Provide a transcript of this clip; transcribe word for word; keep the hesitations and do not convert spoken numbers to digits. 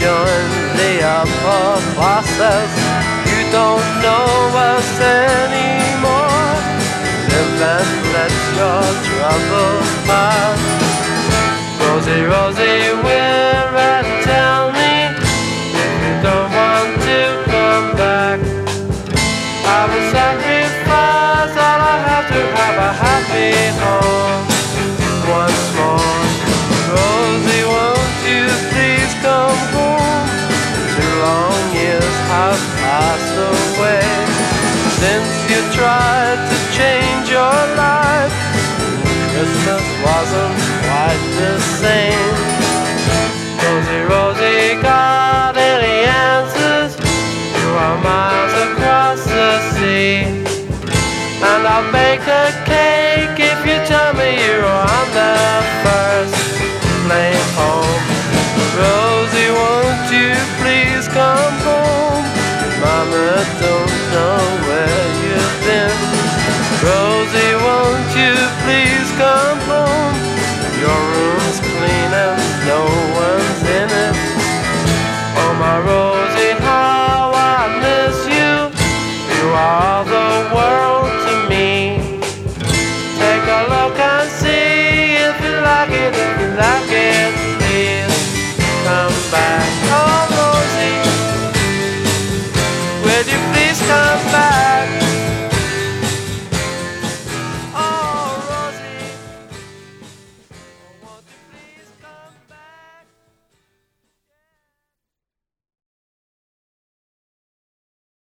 join the upper classes. You don't know us anymore. Live and let your troubles pass. Rosie, Rosie, where at? Tell me if you don't want to come back. I will sacrifice all I have to have a happy home once more. Rosie, won't you please come home? Two long years have passed away since you tried to change your life. Christmas wasn't quite the same.